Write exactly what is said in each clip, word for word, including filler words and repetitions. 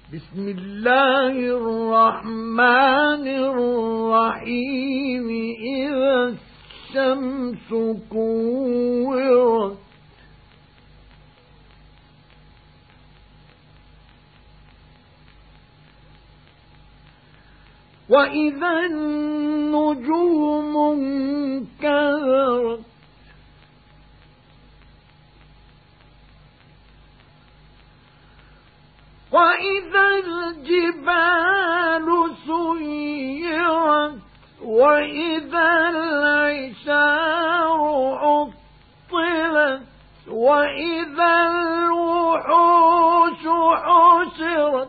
بسم الله الرحمن الرحيم إذا الشمس كورت وإذا النجوم انكدرت وإذا الجبال سيرت وإذا العشار عطلت وإذا الوحوش حشرت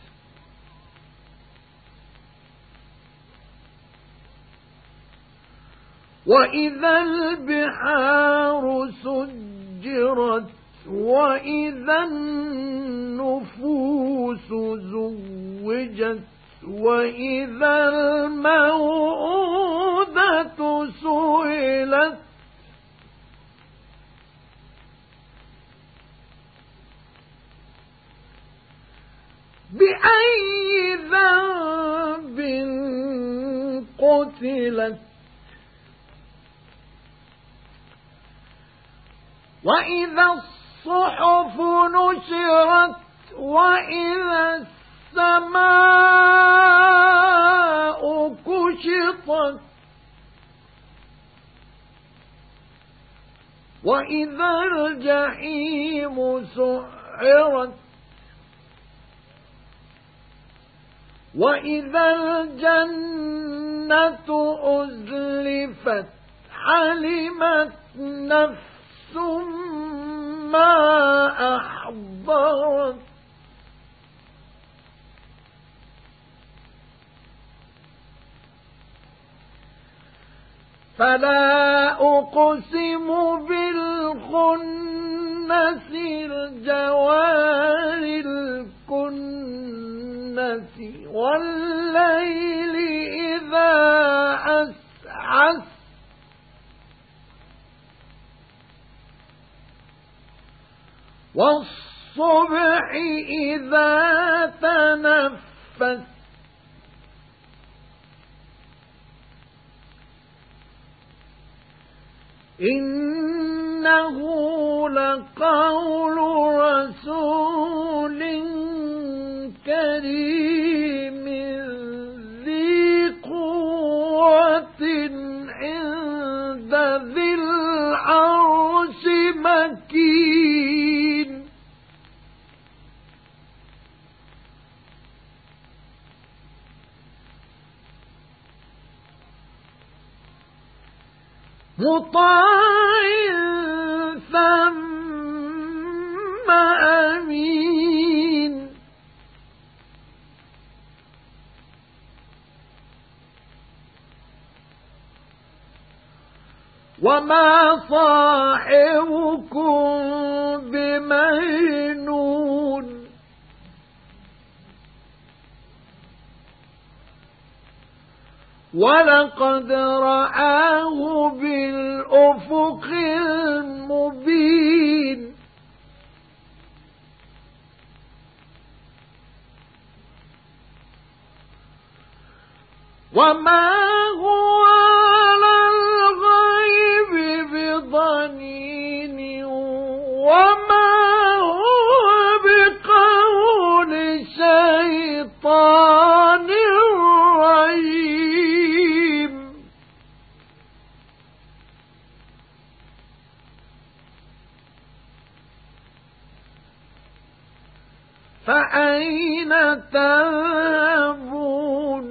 وإذا البحار سجرت وإذا النفوس زوجت وإذا الموءودة سئلت بأي ذنب قتلت وإذا الصحف نشرت وإذا السماء كشطت وإذا الجحيم سعرت وإذا الجنة أزلفت علمت نفس ما أحضرت فلا أقسم بالخنس الجوار الكنس والليل إذا عسعس والصبح إذا تنفس إنه لقول رسول كريم ذي قوة عند ذي العرش مكين مطاع ثم أمين وما صاحبكم بمجنون ولقد رآه بالأفق المبين وما هو على الغيب بضنين وما هو بقول شيطان رجيم فأين تذهبون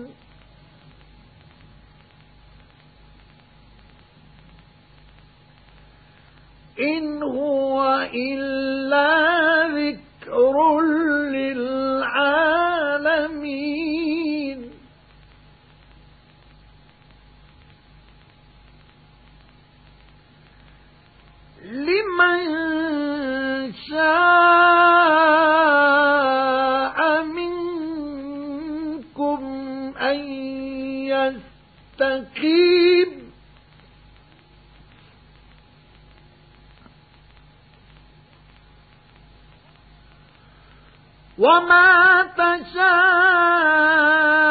إن هو إلا ذكر للعالمين لمن شاء منكم أن يستقيم وما تشاءون